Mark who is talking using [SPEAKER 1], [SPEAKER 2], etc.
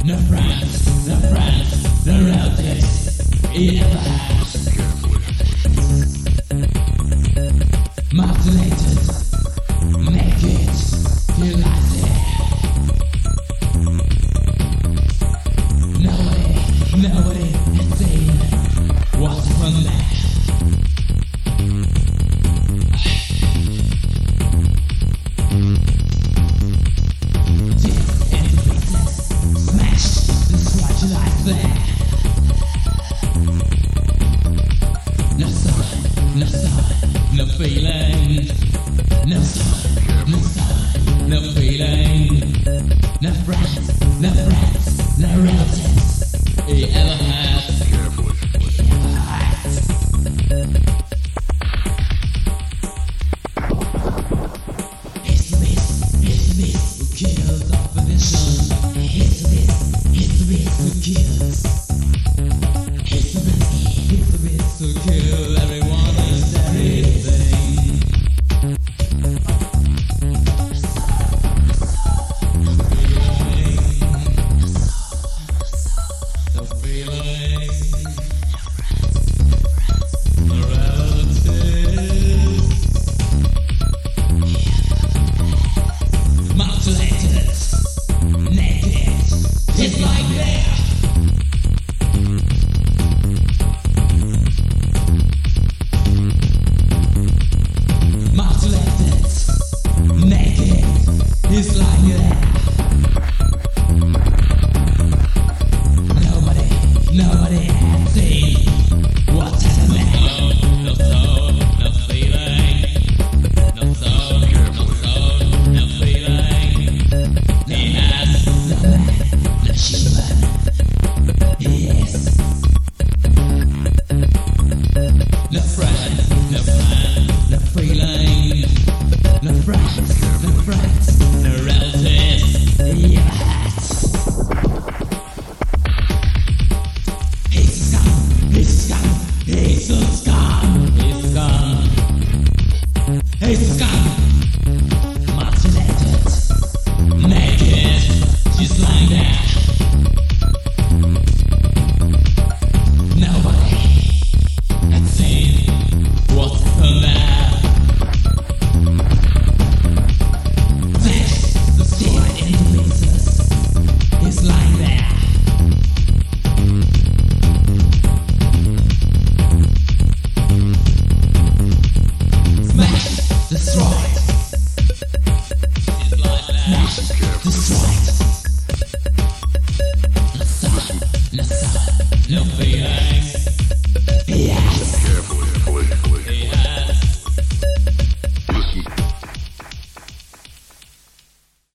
[SPEAKER 1] no friends, no relatives he ever had. Mutilated, naked, he lies there. Nobody has seen what's from there. No feeling, no sun, no feeling, no friends, no relatives he ever had. It's the beast who kills off the vision. It's the beast who kills. It's the beast who kills everyone. He's lying there. Nobody has seen what's happening. No soul, no feeling. No soul, no feeling. He has no man, no human. He is no friend, no feeling. No friends, no relatives, yes. He's gone, he's gone. Mutilated, naked, she's lying there. Nobody had seen what's happened there. Destroyed. No feeling.